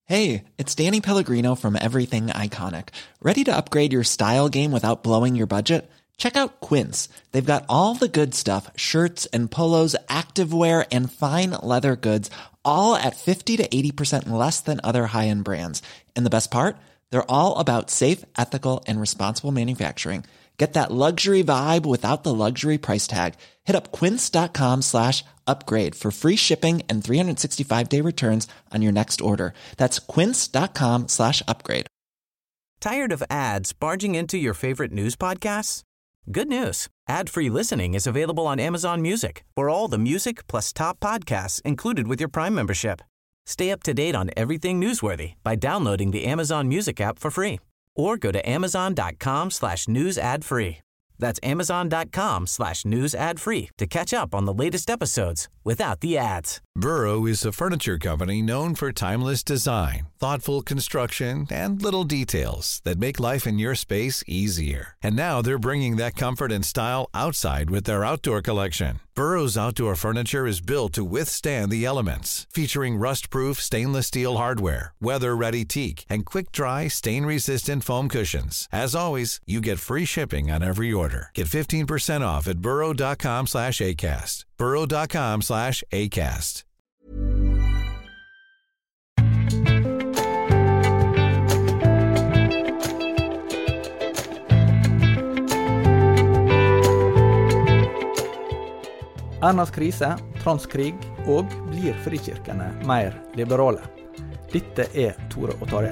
Hey, it's Danny Pellegrino from Everything Iconic. Ready to upgrade your style game without blowing your budget? Check out Quince. They've got all the good stuff, shirts and polos, activewear, and fine leather goods, all at 50 to 80% less than other high-end brands. And the best part? They're all about safe, ethical, and responsible manufacturing. Get that luxury vibe without the luxury price tag. Hit up quince.com/upgrade for free shipping and 365-day returns on your next order. That's quince.com/upgrade. Tired of ads barging into your favorite news podcasts? Good news. Ad-free listening is available on Amazon Music for all the music plus top podcasts included with your Prime membership. Stay up to date on everything newsworthy by downloading the Amazon Music app for free or go to amazon.com/news ad free. That's amazon.com/news ad free to catch up on the latest episodes without the ads. Burrow is a furniture company known for timeless design, thoughtful construction, and little details that make life in your space easier. And now they're bringing that comfort and style outside with their outdoor collection. Burrow's outdoor furniture is built to withstand the elements, featuring rust-proof stainless steel hardware, weather-ready teak, and quick-dry, stain-resistant foam cushions. As always, you get free shipping on every order. Get 15% off at burrow.com/ACAST. burrow.com/ACAST. Ernas krise, transkrig og blir frikirkene mer liberale? Dette er Tore og Tarjei.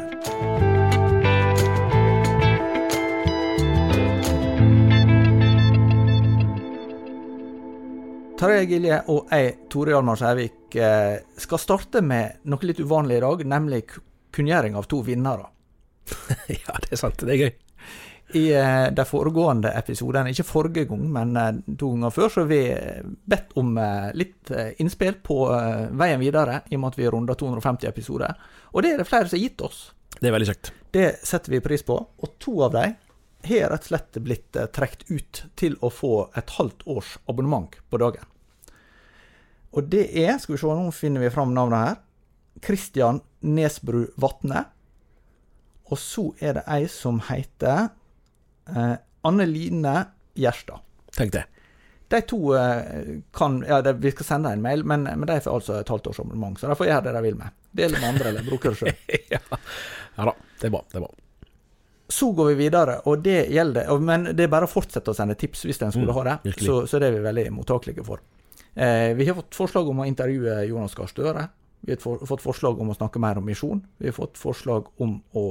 Tarjei Gilje og jeg, Tore Hjalmar Sævik, skal starte med noe litt uvanlig i dag, nemlig kunngjøring av 2 vinnere. Ja, det er sant, det er gøy. I de foregående episodene, ikke forrige gang, men 2 ganger før, så har vi bedt om litt innspill på veien videre, i og med at vi runder 250 episoder. Og det er det flere som har gitt oss. Det er veldig kjekt. Det setter vi pris på, og 2 av dem har rett og slett blitt trekt ut til å få et halvt års abonnement på dagen. Og det er, skal vi se, nå finner vi fram navnet her, Kristian Nesbru Vatne, og så er det ei som heter Anne-Line Gjerstad. Tenk det. De 2 kan, ja, vi skal sende en mail, men de får altså et halvt års abonnement, så de får gjøre det de vil med. Del med andre, eller bruker det selv. Ja da, det er bra, det er bra. Så går vi videre, og det gjelder, men det er bare å fortsette å sende tips hvis den skulle ha det, så det er vi veldig mottakelige for. Vi har fått forslag om å intervjue Jonas Gahr Støre, vi har fått forslag om å snakke mer om misjon, vi har fått forslag om å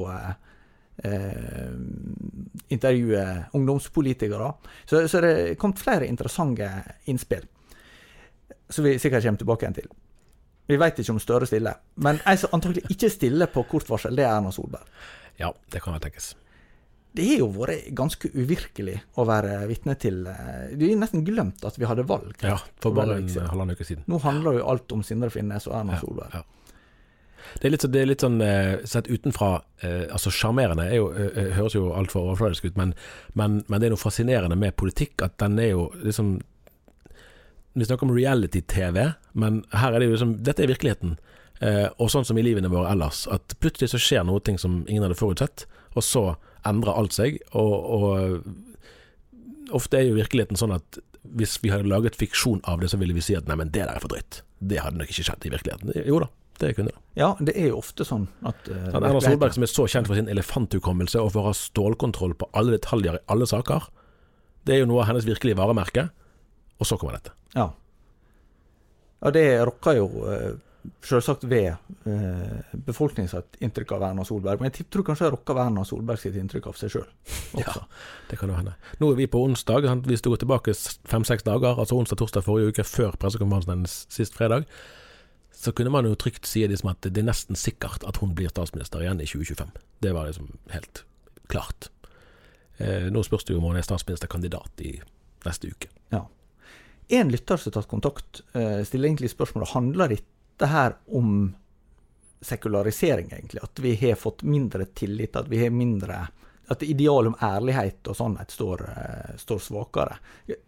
intervjue ungdomspolitikere, så det er kommet flere interessante innspill, så vi sikkert kommer tilbake igjen til. Vi vet ikke om Støre stiller, men en som antagelig ikke stiller på kort varsel, det er Erna Solberg. Ja, det kan jeg tenkes. Det har jo vært ganske uvirkelig å være vitne til. Vi har nesten glemt at vi hadde valg. Ja, for bare en halvannen uke siden. Nå handler jo alt om Sindre Finnes og Erna Solberg. Ja. Det er litt sånn sett utenfra, altså charmerende høres jo alt for overfladisk ut, men det er noe fascinerende med politikk, at den er jo liksom, vi snakker om reality-TV, men her er det jo liksom, dette er virkeligheten, og sånn som i livene våre ellers, at plutselig så skjer noe ting som ingen hadde forutsett, og så endrer alt seg, og ofte er jo virkeligheten sånn at hvis vi hadde laget fiksjon av det, så ville vi si at nei, men det der er for drøyt. Det hadde nok ikke skjedd i virkeligheten. Jo da, det kunne det. Ja, det er jo ofte sånn at Erna Solberg, som er så kjent for sin elefanthukommelse og for å ha stålkontroll på alle detaljer i alle saker, det er jo noe av hennes virkelige varemerke, og så kommer dette. Ja. Ja, det rokker jo selvsagt ved befolkningens inntrykk av Erna Solberg, men jeg tror kanskje jeg rokker Erna Solberg sitt inntrykk av seg selv også. Ja, det kan jo hende. Nå er vi på onsdag, vi stod tilbake 5-6 dager, altså onsdag, torsdag forrige uke, før pressekonferansen hennes sist fredag, så kunne man jo trygt si det som at det er nesten sikkert at hun blir statsminister igjen i 2025. Det var liksom helt klart. Nå spørs det jo om hun er statsministerkandidat i neste uke. Ja. En lytter som har tatt kontakt stiller egentlig spørsmålet, handler dette her om sekularisering egentlig? At vi har fått mindre tillit, at vi har mindre, at idealet om ærlighet og sannhet står svakere.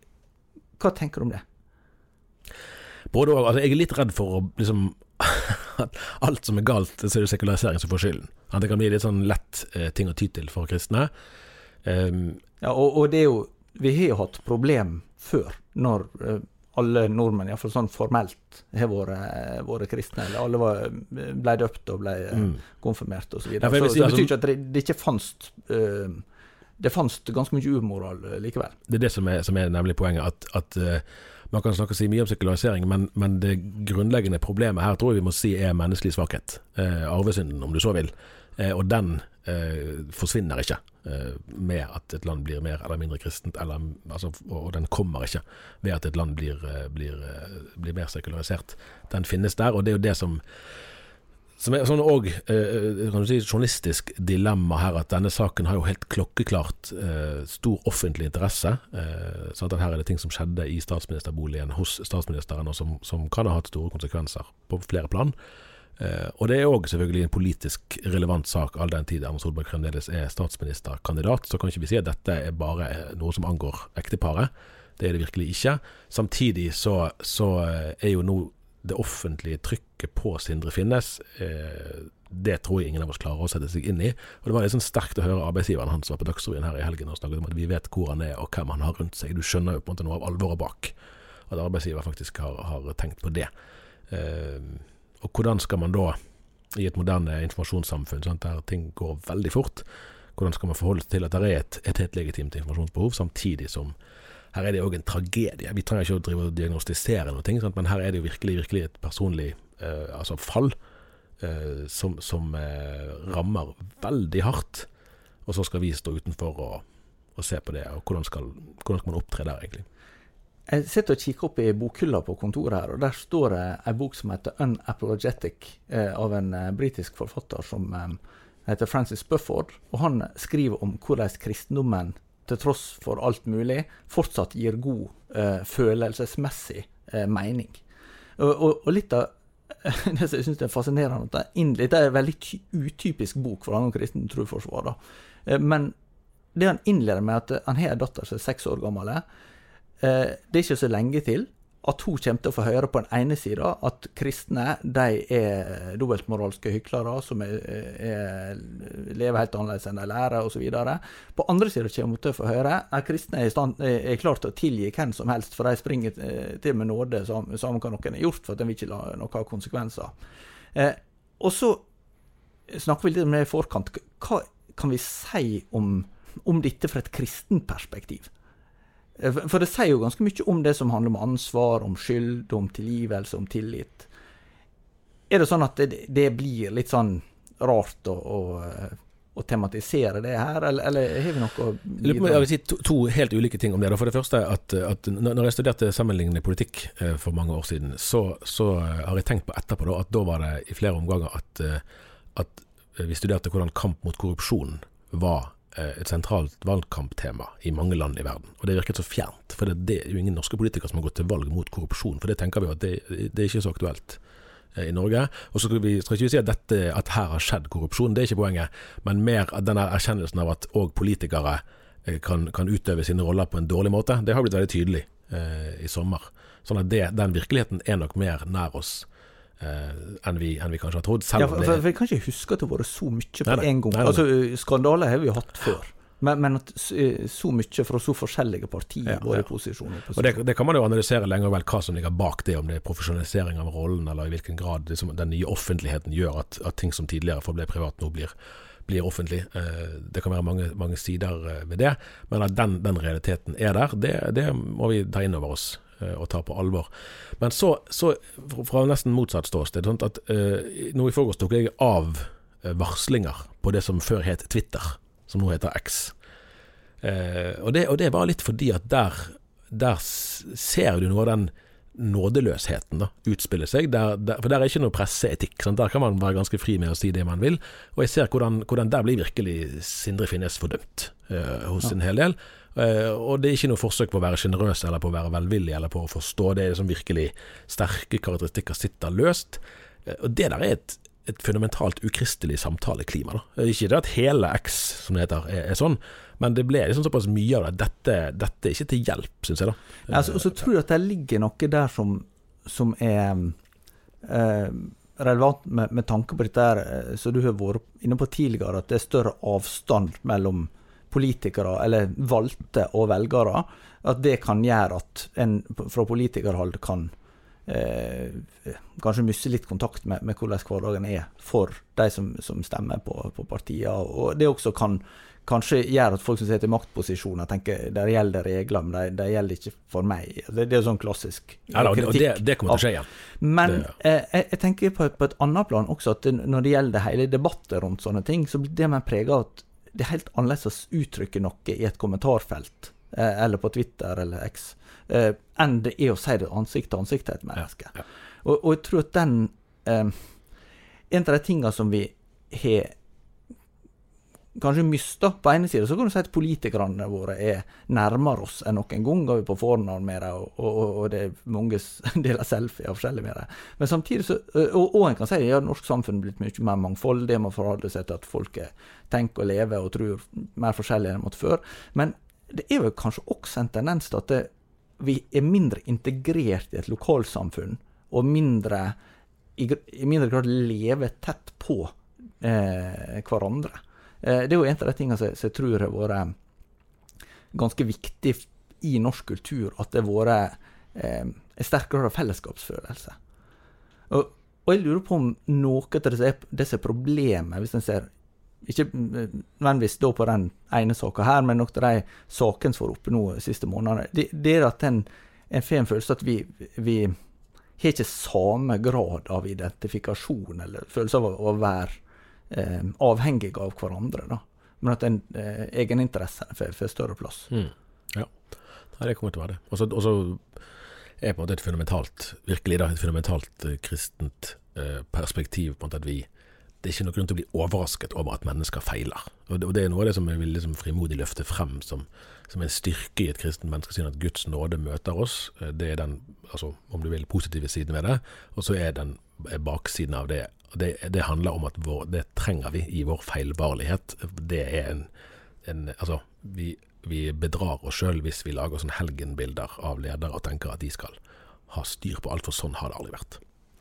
Hva tenker du om det? Både, altså, jeg er litt redd for å liksom at alt som galt, så det sekularisering som får skylden. At det kan bli litt sånn lett ting å ty til for kristne. Ja, og det jo, vi har jo hatt problem før, når alle nordmenn, i hvert fall sånn formelt, har vært kristne, eller alle ble døpt og ble konfirmert og så videre. Ja, så det betyr ikke at det ikke fanns det fanns ganske mye umoral likevel. Det det som er nemlig poenget, at man kan snakke si mye om sekularisering, men det grunnleggende problemet her tror jeg vi må si menneskelig svakhet. Arvesynden, om du så vil. Og den forsvinner ikke med at et land blir mer eller mindre kristent, og den kommer ikke ved at et land blir mer sekularisert. Den finnes der, og det er jo det som er sånn også, kan du si, journalistisk dilemma her, at denne saken har jo helt klokkeklart stor offentlig interesse, sånn at her er det ting som skjedde i statsministerboligen hos statsministeren, og som kan ha hatt store konsekvenser på flere plan. Og det er også selvfølgelig en politisk relevant sak all den tid Erna Solberg fremdeles er statsministerkandidat, så kan ikke vi si at dette er bare noe som angår ekteparet. Det er det virkelig ikke. Samtidig så er jo nå det offentlige trykket på Sindre Finnes, det tror jeg ingen av oss klarer å sette seg inn i. Og det var litt sånn sterkt å høre arbeidsgiveren hans var på Dagsrevyen her i helgen og snakket om at vi vet hvor han er og hvem han har rundt seg. Du skjønner jo på en måte noe av alvoret bak at arbeidsgiver faktisk har tenkt på det. Og hvordan skal man da, i et moderne informasjonssamfunn, sånn der ting går veldig fort, hvordan skal man forholde seg til at det er et helt legitimt informasjonsbehov, samtidig som her er det jo også en tragedie. Vi trenger ikke å drive og diagnostisere noe ting, men her er det jo virkelig et personlig fall som rammer veldig hardt, og så skal vi stå utenfor og se på det, og hvordan skal man opptre der egentlig? Jeg sitter og kikker opp i bokhylla på kontoret her, og der står det en bok som heter Unapologetic av en britisk forfatter som heter Francis Bufford, og han skriver om hvordan kristendommen, til tross for alt mulig, fortsatt gir god følelsesmessig mening. Og litt av det jeg synes det er fascinerende, at det er en veldig utypisk bok for han kristen troforsvar, men det han innleder med at han har en datter som er 6 år gammel, det er ikke så lenge til at hun kommer til å få høre på den ene siden at kristne, de er dobbeltmoralske hyklere som lever helt annerledes enn de lærer og så videre. På andre siden kommer hun til å få høre at kristne er klart til å tilgi hvem som helst, for de springer til med nåde samme hva noen har gjort, for at de vil ikke la noe ha konsekvenser. Og så snakker vi litt om det i forkant. Hva kan vi si om dette fra et kristent perspektiv? For det sier jo ganske mye om det som handler om ansvar, om skyld, om tilgivelse, om tillit. Er det sånn at det blir litt sånn rart å tematisere det her, eller har vi noe å bidra? Jeg vil si to helt ulike ting om det. For det første, at når jeg studerte sammenlignende politikk for mange år siden, så har jeg tenkt på etterpå at da var det i flere omganger at vi studerte hvordan kamp mot korrupsjon var et sentralt valgkamptema i mange land i verden. Og det virket så fjernt, for det er jo ingen norske politikere som har gått til valg mot korrupsjon, for det tenker vi at det er ikke så aktuelt i Norge. Og så skal ikke vi si at her har skjedd korrupsjon, det er ikke poenget, men mer at denne erkjennelsen av at også politikere kan utøve sine roller på en dårlig måte, det har blitt veldig tydelig i sommer. Sånn at den virkeligheten er nok mer nær oss enn vi kanskje har trodd. For jeg kan ikke huske at det har vært så mye på en gang. Altså, skandaler har vi jo hatt før. Men at så mye fra så forskjellige partier både i posisjon og opposisjon. Og det kan man jo analysere lenger vel hva som ligger bak det, om det er profesjonalisering av rollen, eller i hvilken grad den nye offentligheten gjør at ting som tidligere forble privat nå blir offentlig. Det kan være mange sider ved det, men at den realiteten er der, det må vi ta inn over oss og ta på alvor. Men så fra nesten motsatt ståsted, sånn at nå i forgårs tok jeg av varslinger på det som før het Twitter, som nå heter X. Og det er bare litt fordi at der ser du noe av den nådeløsheten da, utspille seg, for der er ikke noe presseetikk, sant? Der kan man være ganske fri med å si det man vil, og jeg ser hvordan der blir virkelig Sindre Finnes fordømt hos en hel del, og det er ikke noe forsøk på å være generøs eller på å være velvillig eller på å forstå det som virkelig sterke karakteristikker sitter løst, og det der er et fundamentalt ukristelig samtaleklima da. Ikke det at hele X, som det heter, er sånn, men det ble liksom såpass mye av det. Dette er ikke til hjelp, synes jeg da. Altså, og så tror jeg at det ligger noe der som er relevant med tanke på dette her, så du har vært inne på tidligere, at det større avstand mellom politikere, eller valgte og velgere, at det kan gjøre at en fra politikerhold kan kanskje miste litt kontakt med hvordan hverdagen for de som stemmer på partiet, og det også kan kanskje gjøre at folk som sitter i maktposisjoner tenker, der gjelder regler, men de gjelder ikke for meg. Det jo sånn klassisk kritikk. Det kommer til å skje igjen. Men jeg tenker på et annet plan også, at når det gjelder hele debatter rundt sånne ting, så blir det man preget av at det helt annerledes å uttrykke noe i et kommentarfelt, eller på Twitter eller X, enn det å si det ansikt til ansikt til et menneske. Ja. Og jeg tror at den en av de tingene som vi har kanskje mistet på ene siden, så kan du si at politikerne våre nærmere oss enn noen gang, går vi på fornavn med det, og det mange deler selfie av forskjellig med det. Men samtidig så, og en kan si at norsk samfunn blitt mye mer mangfold, det må forholde seg til at folk tenker og lever og tror mer forskjellig enn måtte før, men det jo kanskje også en tendens til at vi mindre integrert i et lokalsamfunn, og i mindre grad lever tett på hverandre. Det jo en av de tingene som jeg tror har vært ganske viktig i norsk kultur, at det har vært en sterk grad av fellesskapsfølelse. Og jeg lurer på om noe av disse problemene, hvis en ser, ikke nødvendigvis da på den ene saken her, men noe av de sakene som var oppe nå de siste månedene, det at en får en følelse at vi har ikke samme grad av identifikasjon, eller følelse av å være avhengige av hverandre, da. Men at en egeninteresse får større plass. Ja, det kommer til å være det. Og så på en måte et fundamentalt, virkelig da, et fundamentalt kristent perspektiv på en måte at det ikke noe grunn til å bli overrasket over at mennesker feiler. Og det noe av det som jeg vil liksom frimodig løfte frem som en styrke i et kristent menneskesyn, at Guds nåde møter oss. Det den, altså om du vil, positive siden ved det, og så den baksiden av det. Det handler om at det trenger vi i vår feilbarlighet. Det altså, vi bedrar oss selv hvis vi lager sånne helgenbilder av ledere og tenker at de skal ha styr på alt, for sånn har det aldri vært.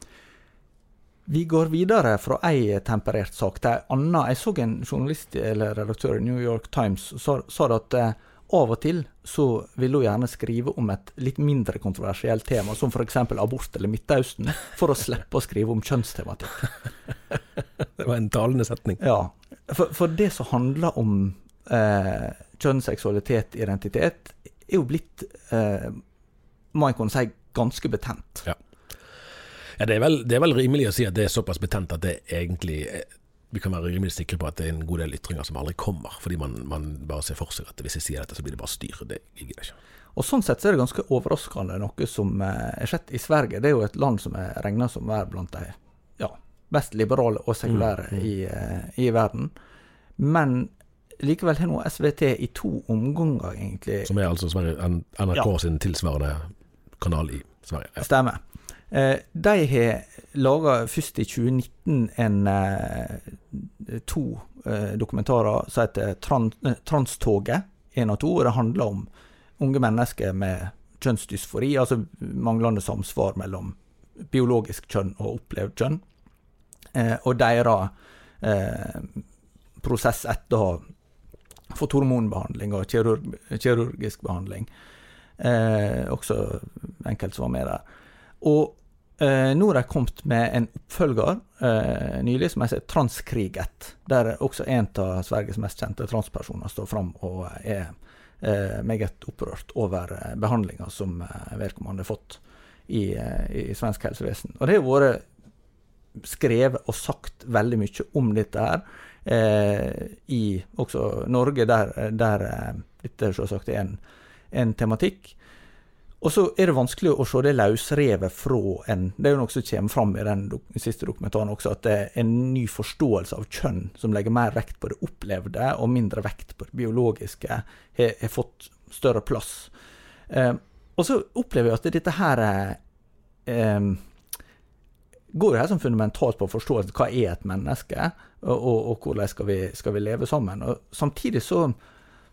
Vi går videre fra en temperert sak til en annen. Jeg så en journalist eller redaktør i New York Times sa det at av og til så vil hun gjerne skrive om et litt mindre kontroversielt tema, som for eksempel abort eller Midtøsten, for å slippe å skrive om kjønnstematikk. Det var en talende setning. Ja, for det som handler om kjønn, seksualitet, identitet, jo blitt, må jeg kunne si, ganske betent. Ja. Ja, det er vel rimelig å si at det såpass betent at det egentlig vi kan være rimelig sikre på at det en god del ytringer som aldri kommer, fordi man bare ser for seg at hvis jeg sier dette så blir det bare styr. Det ligger det ikke. Og sånn sett så det ganske overraskende noe som skjedd i Sverige. Det jo et land som regnet som blant de mest liberale og sekulære i verden. Men likevel har nå SVT i 2 omganger egentlig. Som altså NRK sin tilsvarende kanal i Sverige. Ja. Stemmer. De har laget først i 2019 2 dokumentarer som heter Transtoget 1 og 2, og det handler om unge mennesker med kjønnsdysfori, altså manglende samsvar mellom biologisk kjønn og opplevd kjønn, og deres prosess etter å ha fått hormonbehandling og kirurgisk behandling, også enkelt som var med der. Og nå har de kommet med en oppfølger nylig som heter Transkriget, der også en av Sveriges mest kjente transpersoner står frem og meget opprørt over behandlinger som vedkommende har fått i svensk helsevesen. Og det har vært skrevet og sagt veldig mye om dette her i også Norge, der dette selvsagt en tematikk. Og så det vanskelig å se det løsrevet fra det jo noe som kommer frem i den siste dokumentaren også, at det en ny forståelse av kjønn som legger mer vekt på det opplevde og mindre vekt på det biologiske, har fått større plass. Og så opplever jeg at dette her går jo her som fundamentalt på forståelse hva et menneske, og hvordan skal vi leve sammen. Og samtidig så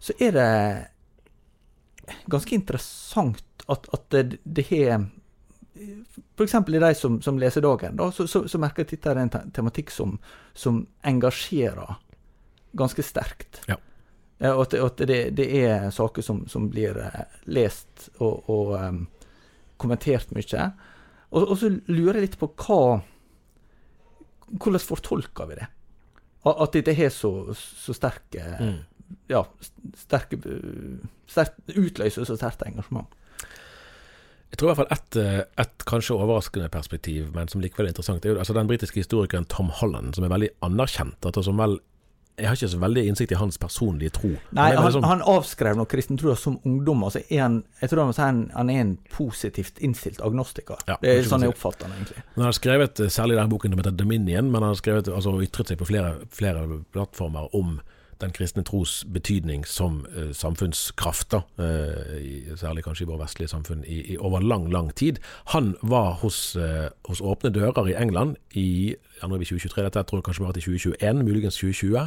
det ganske interessant at det har for eksempel i de som leser dagen, da, så merker jeg at dette en tematikk som engasjerer ganske sterkt. Ja. Og at det saker som blir lest og kommentert mye. Og så lurer jeg litt på hvordan fortolker vi det? At det har så sterke utløser så sterkt engasjement. Jeg tror i hvert fall et kanskje overraskende perspektiv, men som likevel er interessant, er jo altså den britiske historikeren Tom Holland, som er veldig anerkjent, at som vel jeg har ikke så veldig innsikt i hans personlige tro. Nei, han avskrev nok kristen tro som ungdom, altså jeg tror han er en positivt innstilt agnostiker. Ja, det er sånn jeg oppfatter han egentlig. Han har skrevet, særlig den boken som heter Dominion, men han har skrevet, altså ytret seg på flere plattformer om den kristne tros betydning som samfunnskraft, særlig kanskje i vår vestlige samfunn, i over lang tid. Han var hos Åpne Dører i England i nå er vi 2023, dette tror jeg kanskje var til 2021, muligens 2020.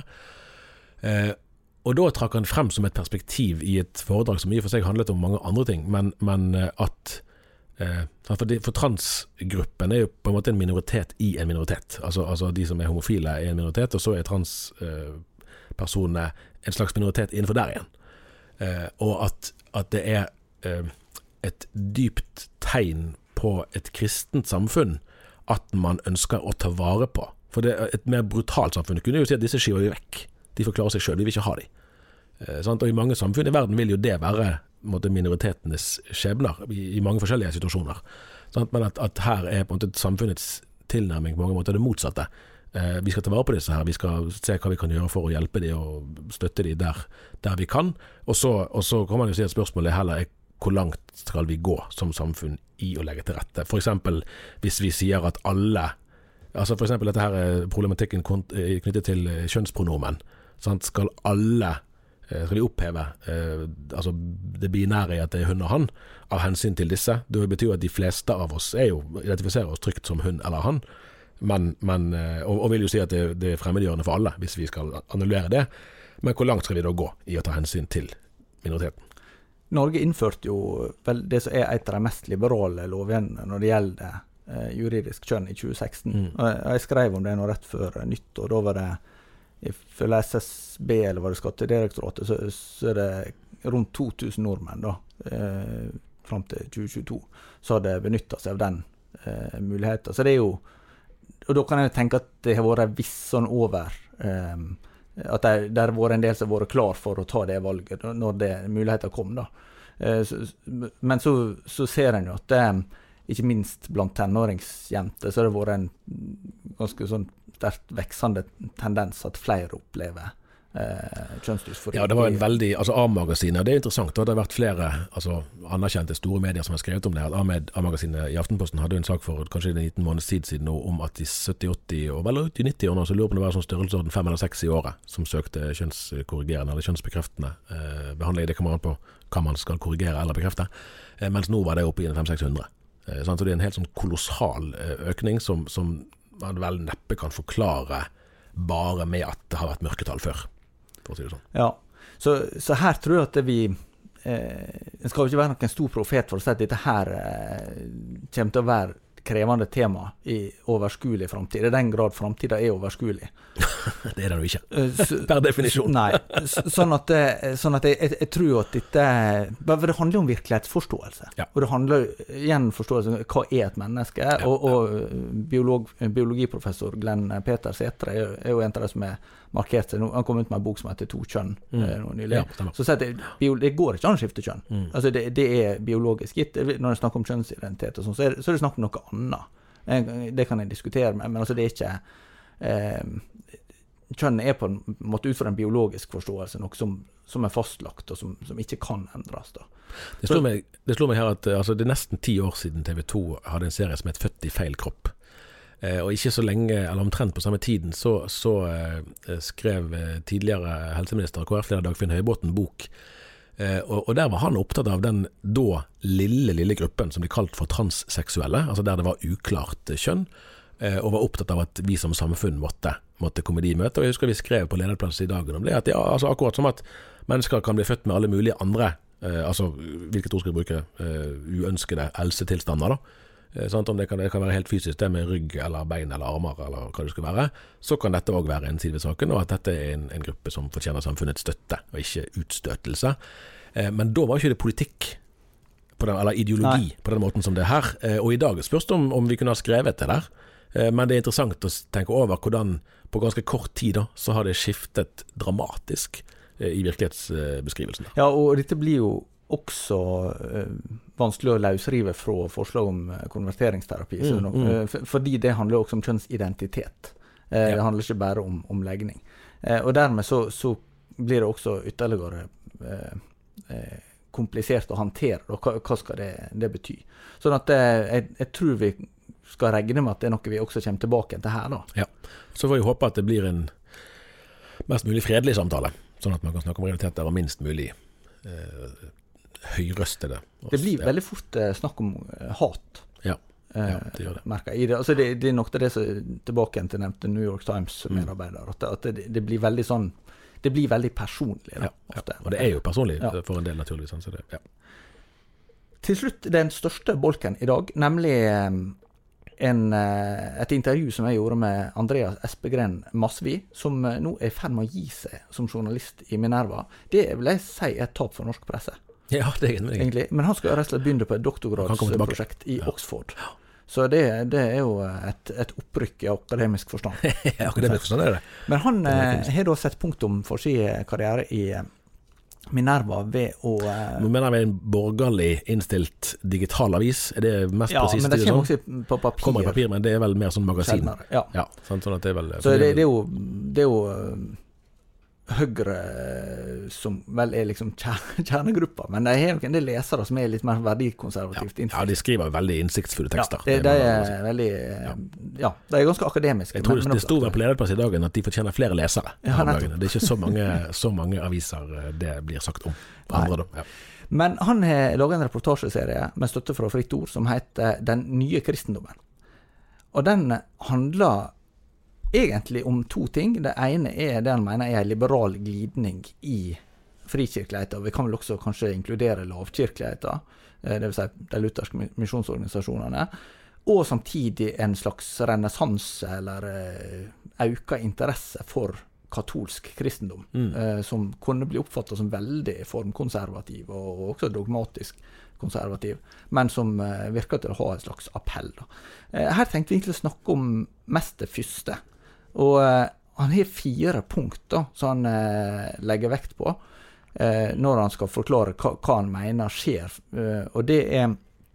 Og da trakk han frem som et perspektiv i et foredrag som i og for seg handlet om mange andre ting, men at for transgruppen er jo på en måte en minoritet i en minoritet. Altså de som er homofile er en minoritet, og så er transpersonene en slags minoritet innenfor der igjen. Og at det er et dypt tegn på et kristent samfunn at man ønsker å ta vare på. For det er et mer brutalt samfunn. Kunne jo si at disse skiver vi vekk. De får klare seg selv, vi vil ikke ha dem. Og i mange samfunn i verden vil jo det være minoritetenes skjebner i mange forskjellige situasjoner. Men at her er på en måte samfunnets tilnærming på mange måter det motsatte. Vi skal ta vare på disse her, vi skal se hva vi kan gjøre for å hjelpe dem og støtte dem der vi kan. Og så kan man jo si at spørsmålet heller er hvor langt skal vi gå som samfunn i å legge til rette. For eksempel hvis vi sier at alle, altså for eksempel dette her problematikken knyttet til kjønnspronomen, skal vi oppheve altså det binære i at det er hun og han av hensyn til disse. Det betyr at de fleste av oss identifiserer oss trygt som hun eller han, og vil jo si at det er fremmedgjørende for alle hvis vi skal annullere det. Men hvor langt skal vi da gå i å ta hensyn til minoriteten? Norge innførte jo vel det som er et av de mest liberale lovene når det gjelder juridisk kjønn i 2016. Jeg skrev om det nå rett før nyttår. Da var det, ifølge SSB eller var det Skattedirektoratet, så er det rundt 2000 nordmenn da, frem til 2022, så hadde benyttet seg av den muligheten. Så det er jo, og da kan jeg tenke at det har vært en viss sånn over at det har vært en del som har vært klar for å ta det valget når det muligheter kom da. Men så ser en jo at ikke minst blant tenåringsjenter så har det vært en ganske sånn sterkt veksende tendens at flere opplever kjønnsdysfori. Ja, det var en veldig, altså A-magasinet, det er interessant, det har vært flere anerkjente store medier som har skrevet om det. A-magasinet i Aftenposten hadde en sak for kanskje 19 måneders tid siden om at i 70-80 og vel ut i 90 år nå, så lurer på det var sånn størrelsesorden 5 eller 6 i året som søkte kjønnskorrigerende eller kjønnsbekreftende behandling. Det kommer an på hva man skal korrigere eller bekrefte, mens nå var det oppe i 500-600. Så det er en helt sånn kolossal økning som man vel neppe kan forklare bare med at det har vært mørketall før. Sånn. Ja, så her tror jeg at vi en skal jo ikke være noen stor profet for å si at dette her kommer til å være krevende tema i overskuelig fremtid. I den grad fremtiden er overskuelig. Det er det jo ikke, per definisjon. Nei, sånn at jeg tror at dette, for det handler om virkelighetsforståelse. Ja. Og det handler igjen om forståelse hva er et menneske, og biologiprofessor Glenn Peter Sætre er jo en av de som er markert seg. Han kom ut med en bok som heter To kjønn nylig. Ja, så sier det går ikke an å skifte kjønn. Altså det er biologisk gitt. Når jeg snakker om kjønnsidentitet og sånn, så er det snakk om noe annet. Det kan jeg diskutere med, men altså det er ikke kjønn er på en måte ut fra en biologisk forståelse noe som er fastlagt og som ikke kan endres da. Det slår meg her at altså, det er nesten 10 år siden TV 2 hadde en serie som het Født i feil kropp. Og ikke så lenge, eller omtrent på samme tiden, så skrev tidligere helseminister og KrF-leder Dagfinn Høybråten bok. Og der var han opptatt av den da lille gruppen som ble kalt for transseksuelle, altså der det var uklart kjønn, og var opptatt av at vi som samfunn måtte komme de i møte. Og jeg husker vi skrev på lederplass i dagen om det, at altså akkurat som at mennesker kan bli født med alle mulige andre, altså hvilket ord skal jeg bruke, uønskede helsetilstander da, Sant? Om det kan være helt fysisk, det med rygg eller bein eller armer eller hva det skal være, så kan dette også være en side ved saken, og at dette er en gruppe som fortjener samfunnets støtte, og ikke utstøtelse. Men da var ikke det politikk eller ideologi på den måten som det er her. Og i dag spørs det om vi kunne ha skrevet det der. Men det er interessant å tenke over hvordan på ganske kort tid da, så har det skiftet dramatisk i virkelighetsbeskrivelsen. Ja, og dette blir jo også vanskelig å løsrive fra forslag om konverteringsterapi, fordi det handler også om kjønnsidentitet. Det handler ikke bare om legning. Og dermed så blir det også ytterligere komplisert å håndtere, og hva skal det bety. Sånn at jeg tror vi skal regne med at det er noe vi også kommer tilbake til her da. Ja, så får vi håpe at det blir en mest mulig fredelig samtale, sånn at man kan snakke om realiteter og minst mulig høyrøstede. Det blir veldig fort snakk om hat. Ja, det gjør det. Merker jeg. Altså det er nok det som tilbake til nevnte New York Times-medarbeider, at det blir veldig sånn, det blir veldig personlig. Da, ofte. Og det er jo personlig for en del naturligvis. Så det, Til slutt, den største bolken i dag, nemlig et intervju som jeg gjorde med Andreas Espegren Masvi, som nå er i ferd med å gi seg som journalist i Minerva. Det vil jeg si er et tap for norsk presse. Ja, det er egentlig. Men han skal rett og slett begynne på et doktorgradsprosjekt i Oxford. Så det er jo et opprykk i akademisk forstand. Ja, akademisk forstand er det. Men han har da sett punktum for sin karriere i Minerva ved å... Nå mener vi en borgerlig innstilt digital avis. Er det mest presist? Ja, men det kommer også på papir. Kommer i papir, men det er vel mer sånn magasin. Ja. Sånn at det er vel... Så det er jo Høyre som vel er liksom kjernegruppa, men det er jo en del lesere som er litt mer verdikonservativt innstilt. Ja, de skriver veldig innsiktsfulle tekster. Ja, det er veldig... Ja, det er ganske akademiske. Jeg tror det sto vel på lederplass i dagen at de fortjener flere lesere. Det er ikke så mange aviser det blir sagt om. Andre, ja. Men han har laget en reportasjeserie med støtte fra Fritt Ord som heter Den nye kristendommen. Og den handler egentlig om to ting. Det ene er det han mener er en liberal glidning i frikirkeligheten. Vi kan vel også kanskje inkludere lavkirkeligheten, det vil si de lutherske misjonsorganisasjonene, og samtidig en slags renessanse eller økt interesse for katolsk kristendom, som kunne bli oppfattet som veldig formkonservativ og også dogmatisk konservativ, men som virker til å ha en slags appell. Her tenkte vi egentlig å snakke om mest det første. Og han har 4 punkter som han legger vekt på når han skal forklare hva han mener skjer. Og det er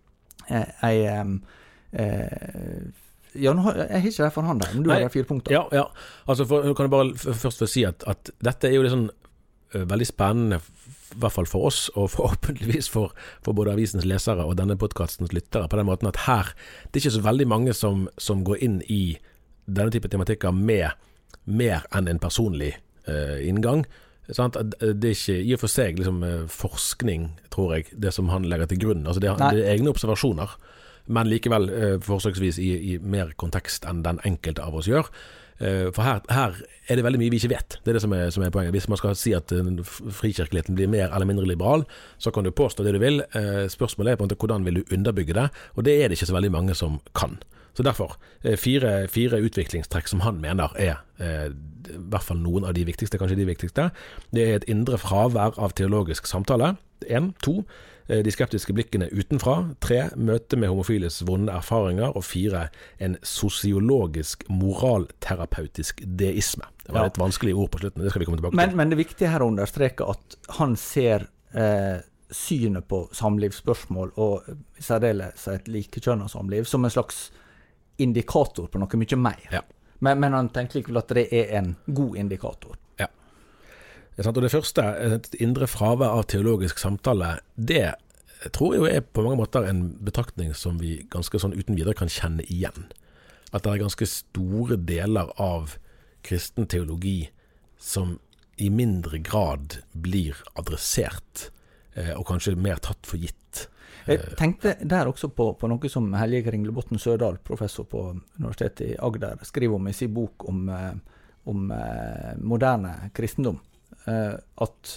jeg har ikke det for han der, men du har 4 punkter. Ja. Altså kan jeg bare først få si at dette er jo liksom veldig spennende, i hvert fall for oss, og forhåpentligvis for både avisens lesere og denne podcastens lyttere, på den måten at her, det er ikke så veldig mange som går inn i denne type tematikker med mer enn en personlig inngang. Sant? Det er ikke i og for seg liksom, forskning, tror jeg, det som han legger til grunn. Altså det er egne observasjoner, men likevel forsøksvis i mer kontekst enn den enkelte av oss gjør. For her er det veldig mye vi ikke vet. Det er det som er poenget. Hvis man skal si at frikirkeligheten blir mer eller mindre liberal, så kan du påstå det du vil. Spørsmålet er på en måte hvordan vil du underbygge det, og det er det ikke så veldig mange som kan. Så derfor, 4 utviklingstrekk som han mener er i hvert fall noen av de viktigste, kanskje de viktigste. Det er et indre fravær av teologisk samtale. 1, 2, de skeptiske blikkene utenfra. 3, møte med homofiles vonde erfaringer. Og 4, en sosiologisk, moralterapeutisk deisme. Det var et vanskelig ord på slutten, det skal vi komme tilbake til. Men det viktige her å understreke at han ser synet på samlivsspørsmål, og i særdeleshet likekjønnet samliv, som en slags indikator på noe mye mer. Ja. Men han tenker likevel at det er en god indikator. Ja. Og det første, et indre fravær av teologisk samtale, det tror jeg er på mange måter en betraktning som vi ganske sånn uten videre kan kjenne igjen. At det er ganske store deler av kristen teologi som i mindre grad blir adressert, og kanskje mer tatt for gitt. Jeg tenkte der også på noe som Helge Kringlebotn Sørdal, professor på Universitetet i Agder, skriver om i sin bok om moderne kristendom. At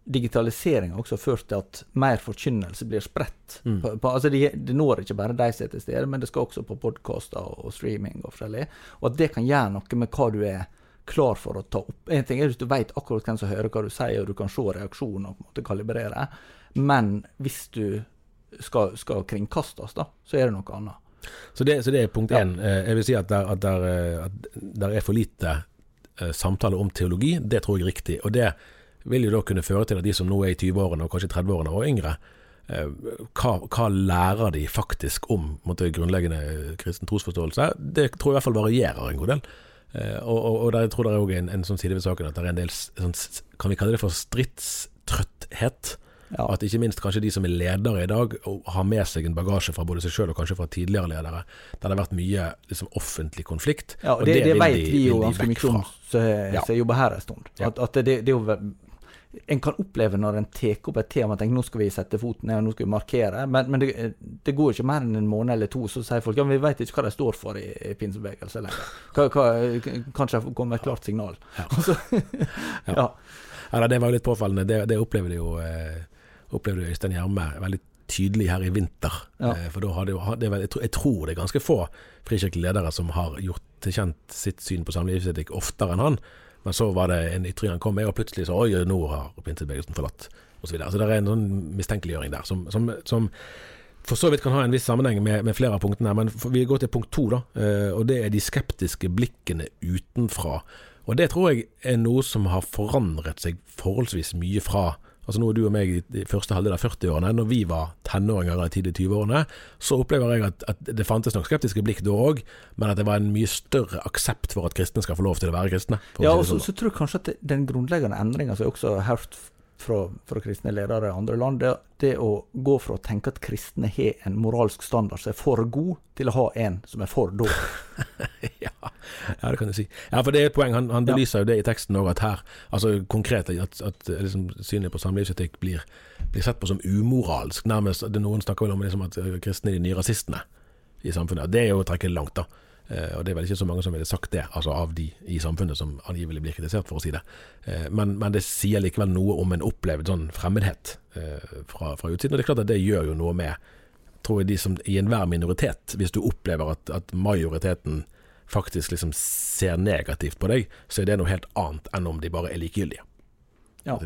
digitalisering har også ført til at mer forkynnelse blir spredt. Altså det når ikke bare de som til stede, men det skal også på podcaster og streaming og forskjellig. Og at det kan gjøre noe med hva du klar for å ta opp. En ting hvis du vet akkurat hvem som hører hva du sier, og du kan se reaksjoner og på en måte kalibrere. Men hvis du skal kringkastes, da, så det noe annet. Så det punkt 1. Jeg vil si at der for lite samtale om teologi. Det tror jeg riktig. Og det vil jo da kunne føre til at de som nå i 20-årene og kanskje 30-årene og yngre, hva lærer de faktisk om grunnleggende kristen trosforståelse? Det tror jeg i hvert fall varierer en god del. Og der tror jeg også en sånn side ved saken at det en del, sånn, kan vi kalle det for stridstrøtthet? Ja. At ikke minst kanskje de som ledere i dag har med seg en bagasje fra både seg selv og kanskje fra tidligere ledere, der det har vært mye liksom, offentlig konflikt. Ja, og det vet vi jo ganske mye om, så jeg jobber her en stund. Ja. At det jo en kan oppleve når en tek opp et tema og tenker, nå skal vi sette foten ned, nå skal vi markere, men det går ikke mer enn en måned eller to, så sier folk, ja, men vi vet ikke hva de står for i pinsebevegelse lenger. Kanskje det kommer et klart signal. Ja. Ja. Ja, det var jo litt påfallende. Det opplevde jo Øystein Hjerme veldig tydelig her i vinter. Ja. For da hadde jeg tror det ganske få frikirkelige ledere som har gjort til kjent sitt syn på samlivsetikk oftere enn han. Men så var det en ytring han kom med, og plutselig så, oi, nå har pinsebevegelsen forlatt, og så videre. Så det en sånn mistenkeliggjøring der, som for så vidt kan ha en viss sammenheng med flere av punktene, men vi går til punkt 2 da, og det de skeptiske blikkene utenfra. Og det tror jeg noe som har forandret seg forholdsvis mye fra, altså nå du og meg i første halvdel av 40-årene, når vi var tenåringer i tidlig 20-årene, så opplever jeg at det fantes nok skeptiske blikk da også, men at det var en mye større aksept for at kristne skal få lov til å være kristne. Ja, og så tror jeg kanskje at den grunnleggende endringen som jeg også har hørt fra kristne ledere i andre land, det å gå fra å tenke at kristne har en moralsk standard som for god, til å ha en som for dårlig. Ja, det kan du si. Ja, for det et poeng. Han belyser jo det i teksten også, at her, altså konkret, at liksom, synet på samlivsetikk blir sett på som umoralsk. Nærmest, noen snakker vel om liksom, at kristne de nye rasistene i samfunnet. Det jo å trekke langt da. Og det vel ikke så mange som ville sagt det, altså av de i samfunnet som angivelig blir kritisert for å si det. Men det sier likevel noe om en opplevd sånn fremmedhet fra utsiden. Og det klart at det gjør jo noe med, tror jeg, de som i enhver minoritet, hvis du opplever at majoriteten faktisk liksom ser negativt på deg, så det noe helt annet enn om de bare likegyldige. Ja.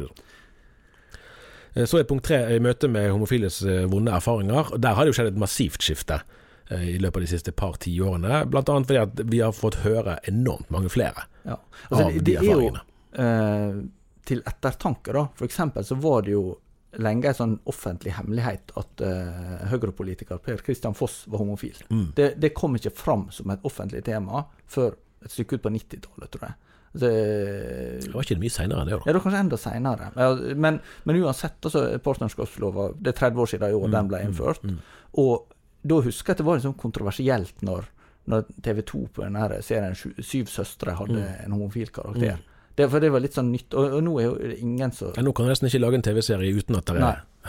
Så punkt 3 i møte med homofiles vonde erfaringer, og der har det jo skjedd et massivt skifte i løpet av de siste par 10 årene, blant annet fordi at vi har fått høre enormt mange flere altså, av de erfaringene. Det jo til ettertanke da, for eksempel så var det jo lenge en sånn offentlig hemmelighet at høyrepolitiker Per Kristian Foss var homofil. Det kom ikke fram som et offentlig tema før et stykke ut på 90-tallet, tror jeg. Det var ikke mye senere det da. Ja, det var kanskje enda senere. Men uansett, altså, partnerskapslova, det 30 år siden i år den ble innført, og da husker jeg at det var liksom kontroversielt når TV 2 på denne serien 7 søstre hadde en homofil karakter. For det var litt sånn nytt, og nå jo ingen så... Ja, nå kan jeg nesten ikke lage en TV-serie uten at det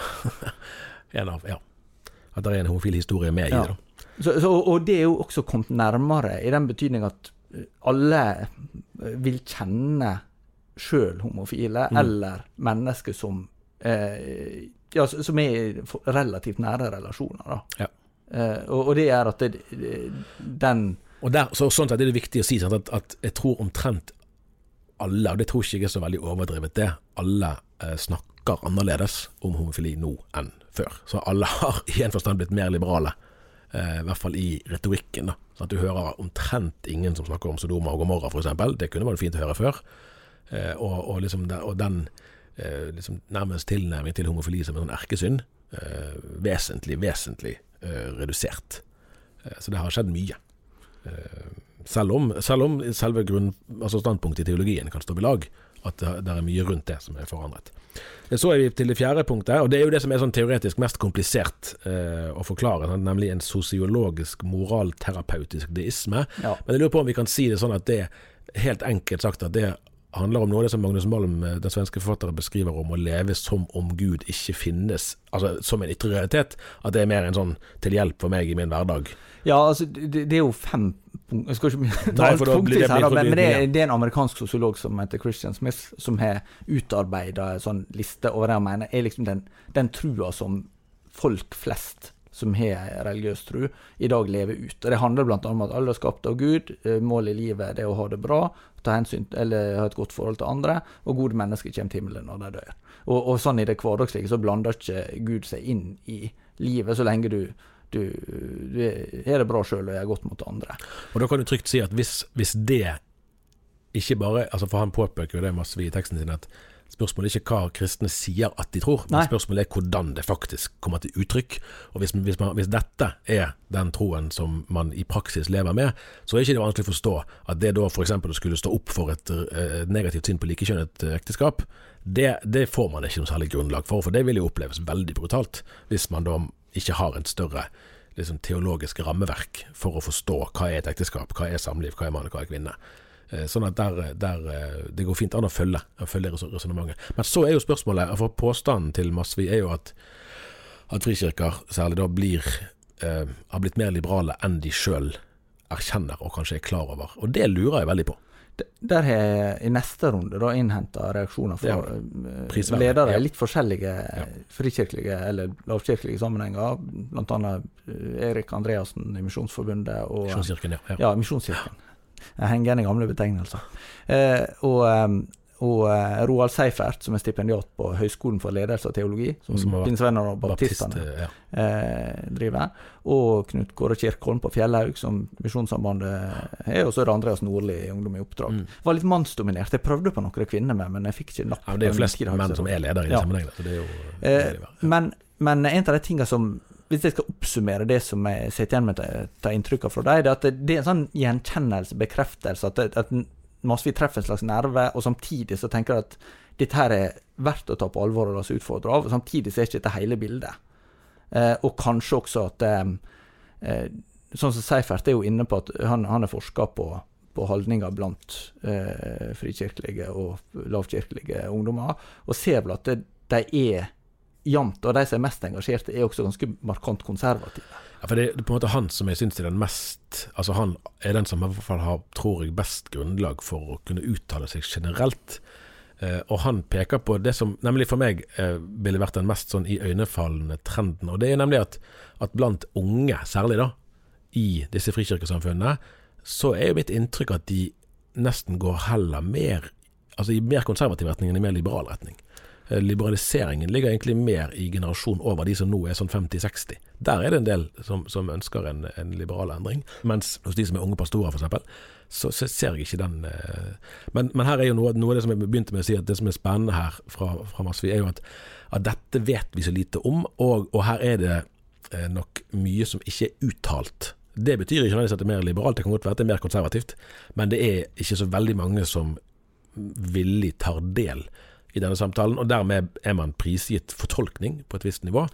at det en homofil historie med i det. Og det jo også kommet nærmere i den betydning at alle vil kjenne selv homofile, eller mennesker som som relativt nære relasjoner da. Ja. Og det at den... Og der, sånn sett det viktig å si sant, at jeg tror omtrent alle, og det tror ikke jeg så veldig overdrevet det, alle snakker annerledes om homofili nå enn før. Så alle har i en forstand blitt mer liberale, i hvert fall i retorikken da. Sånn at du hører omtrent ingen som snakker om Sodoma og Gomorra for eksempel, det kunne vært fint å høre før. Og den liksom nærmest tilnærming til homofili som en sånn erkesynd, vesentlig redusert. Så det har skjedd mye. Selv om selve altså standpunktet i teologien kan stå ved lag, at det mye rundt det som forandret. Så vi til det 4. punktet, og det jo det som sånn teoretisk mest komplisert å forklare, nemlig en sosiologisk, moralterapeutisk deisme. Ja. Men jeg lurer på om vi kan si det sånn at det helt enkelt sagt at det handler om noe av det som Magnus Malm, den svenske forfatteren, beskriver om å leve som om Gud ikke finnes, altså som en ytre realitet, at det mer en sånn til hjelp for meg i min hverdag. Ja, altså det er jo 5 punkter, jeg skal ikke ta alt punktvis her, men det er en amerikansk sosiolog som heter Christian Smith, som har utarbeidet en sånn liste over det jeg mener er liksom den trua som folk flest som har religiøs tro, i dag lever ut. Og det handler blant annet om at alle er skapt av Gud, målet i livet er å ha det bra, ta hensyn, eller ha et godt forhold til andre, og gode mennesker kommer til himmelen når de dør. Og sånn i det hverdagslige så blander ikke Gud seg inn i livet, så lenge du er det bra selv og er godt mot andre. Og da kan du trygt si at hvis det ikke bare, altså for han påpeker jo det masse i teksten sin, at spørsmålet er ikke hva kristne sier at de tror, men spørsmålet er hvordan det faktisk kommer til uttrykk. Og hvis dette er den troen som man i praksis lever med, så er ikke det vanskelig å forstå at det da for eksempel skulle stå opp for et negativt syn på likekjønnet ekteskap, det får man ikke noe særlig grunnlag for det vil jo oppleves veldig brutalt hvis man da ikke har en større liksom, teologisk rammeverk for å forstå hva er et ekteskap, hva er samliv, hva er mann og hva er kvinne. Sånn at det går fint an å følge resonemanget. Men så er jo spørsmålet, for påstanden til Masvi er jo at frikirker særlig da har blitt mer liberale enn de selv erkjenner og kanskje er klar over. Og det lurer jeg veldig på. Der har jeg i neste runde da innhentet reaksjoner fra ledere i litt forskjellige frikirkelige eller lavkirkelige sammenhenger, blant annet Erik Andreasen i Misjonsforbundet og Misjonskirken, Misjonskirken. Jeg henger igjen i gamle betegnelser. Og Roald Seifert, som er stipendiat på Høgskolen for ledelse og teologi, som Pinsevenner og baptistene driver, og Knut Kåre Kirkholm på Fjellhaug, som Misjonssambandet er, og så er det Andreas Nordli i Ungdom i oppdrag. Det var litt mannsdominert. Jeg prøvde på noen kvinner med, men jeg fikk ikke nok. Det er jo flest menn som er ledere i de sammenhengene, så det er jo men en av de tingene som, hvis jeg skal oppsummere det som jeg sitter igjen med å ta inntrykk av fra deg, det er at det er en sånn gjenkjennelse, bekreftelse, at Masvi treffer en slags nerve, og samtidig så tenker jeg at dette her er verdt å ta på alvor og la seg utfordre av, og samtidig så er ikke dette hele bildet. Og kanskje også at sånn som Seifert er jo inne på at han er forsket på holdninger blant frikirkelige og lavkirkelige ungdommer, og ser vel at de er jamt, og de som er mest engasjerte er også ganske markant konservative. Ja, for det er på en måte han som jeg synes er den mest, altså han er den som i hvert fall har, tror jeg, best grunnlag for å kunne uttale seg generelt, og han peker på det som nemlig for meg ville vært den mest sånn i øynefallende trenden, og det er nemlig at blant unge, særlig da, i disse frikirkesamfunnene, så er jo mitt inntrykk at de nesten går heller mer, altså i mer konservativ retning enn i mer liberal retning. Liberaliseringen ligger egentlig mer i generasjon over de som nå er sånn 50-60. Der er det en del som ønsker en liberal endring, mens hos de som er unge pastorer for eksempel, så ser jeg ikke den. Men her er jo noe av det som jeg begynte med å si, at det som er spennende her fra Masvi er jo at dette vet vi så lite om, og her er det nok mye som ikke er uttalt. Det betyr ikke at det er mer liberalt, det kan godt være at det er mer konservativt, men det er ikke så veldig mange som villig tar del i denne samtalen, og dermed er man prisgitt fortolkning på et visst nivå.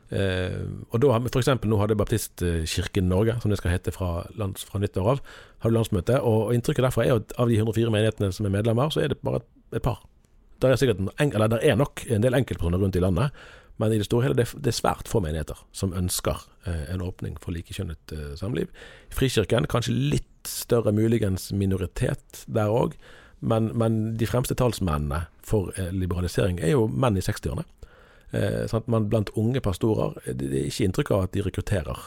Og da, for eksempel, nå hadde Baptistkirken Norge, som det skal hete fra nyttår av, hadde landsmøte, og inntrykket derfra er at av de 104 menighetene som er medlemmer, så er det bare et par. Der er sikkert der er nok en del enkeltpersoner rundt i landet, men i det store hele, det er svært få menigheter som ønsker en åpning for likekjønnet samliv. Frikirken, kanskje litt større muligens minoritet der også, men de fremste talsmennene for liberalisering er jo menn i 60-årene. Sånn at man blant unge pastorer, det er ikke inntrykk av at de rekrutterer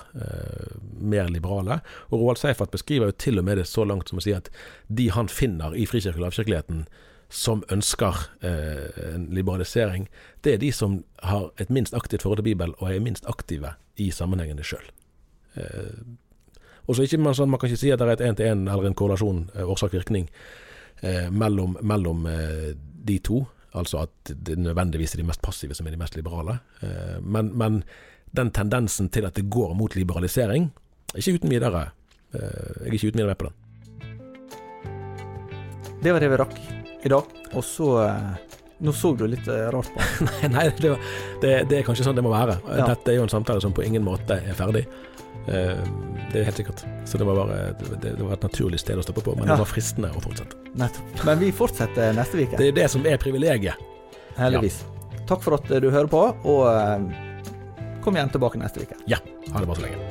mer liberale. Og Roald Seifert beskriver jo til og med det så langt som å si at de han finner i frikirke- og lavkirkeligheten som ønsker en liberalisering, det er de som har et minst aktivt forhold til Bibelen og er minst aktive i sammenhengene selv. Og så ikke man kan ikke si at det er et en-til-en eller en korrelasjon, årsak-virkning, mellom de to, altså at det nødvendigvis er de mest passive som er de mest liberale, men den tendensen til at det går mot liberalisering ikke uten videre, jeg er ikke uten videre med på den. Det var det vi rakk i dag, og så nå så du litt rart på Nei, det er kanskje sånn det må være. Dette er jo en samtale som på ingen måte er ferdig, Det er helt sikkert. Så det var et naturlig sted å stoppe på, men det var fristende å fortsette. Nettopp. Men vi fortsetter neste uke. Det er det som er privilegiet. Heldigvis. Takk for at du hører på, og kom igjen tilbake neste uke. Ja, ha det bare så lenge.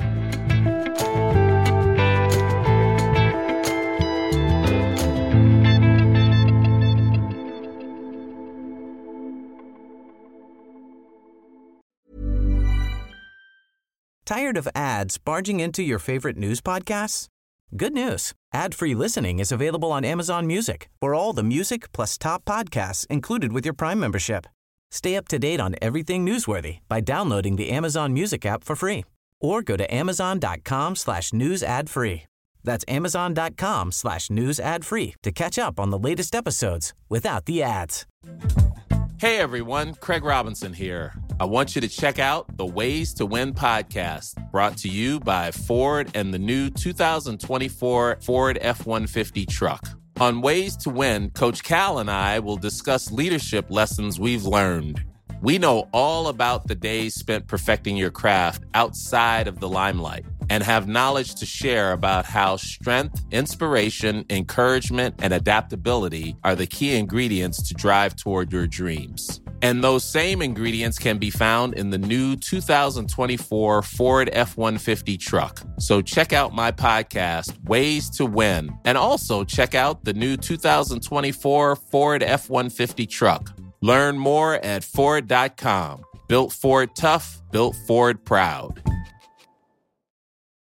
Tired of ads barging into your favorite news podcasts? Good news. Ad-free listening is available on Amazon Music for all the music plus top podcasts included with your Prime membership. Stay up to date on everything newsworthy by downloading the Amazon Music app for free or go to amazon.com/news ad free. That's amazon.com/news ad free to catch up on the latest episodes without the ads. Hey everyone, Craig Robinson here. I want you to check out the Ways to Win podcast, brought to you by Ford and the new 2024 Ford F-150 truck. On Ways to Win, Coach Cal and I will discuss leadership lessons we've learned. We know all about the days spent perfecting your craft outside of the limelight and have knowledge to share about how strength, inspiration, encouragement, and adaptability are the key ingredients to drive toward your dreams. And those same ingredients can be found in the new 2024 Ford F-150 truck. So check out my podcast, Ways to Win, and also check out the new 2024 Ford F-150 truck. Learn more at Ford.com. Built Ford tough, built Ford proud.